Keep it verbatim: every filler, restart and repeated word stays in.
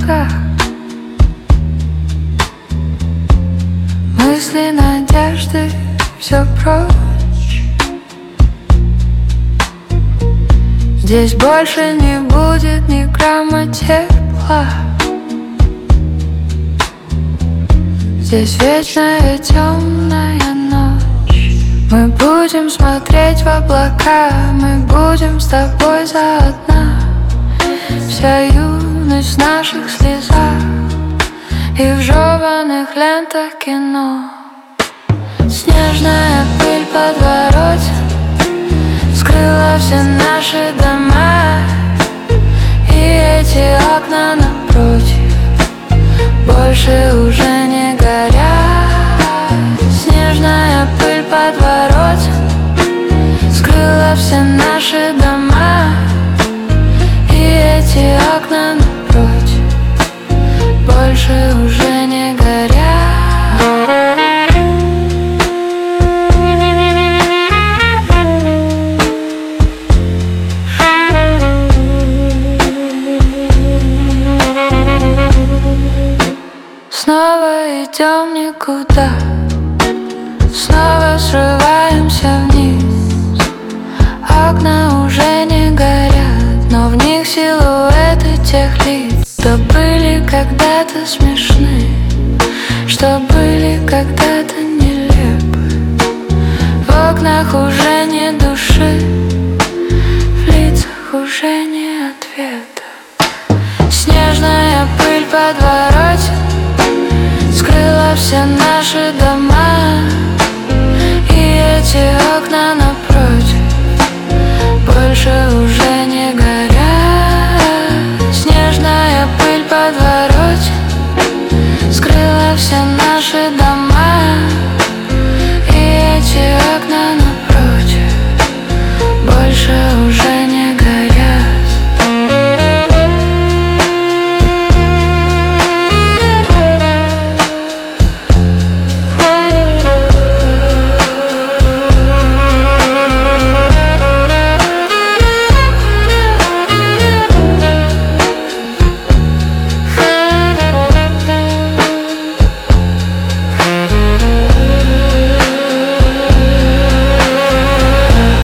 облаках. Мысли, надежды, все прочь. Здесь больше не будет ни грамма тепла. Здесь вечная темная ночь. Мы будем смотреть в облака, мы будем с тобой заодно. Вся юность в наших слезах и в жеваных лентах кино. Снежная пыль подворотен скрыла все наши дома, и эти окна напротив больше уже не горят. Снежная пыль подворотен скрыла все наши дома, и эти окна напротив больше уже не горят. Снова идем никуда, снова срываемся вниз. Окна уже не горят, но в них силуэты тех лиц, что были когда-то смешны, что были когда-то нелепы. В окнах уже не души, в лицах уже не ответа. Снежная пыль подворотен скрыла все наши дома, и эти окна напротив больше уже не горят. Снежная пыль подворотен скрыла все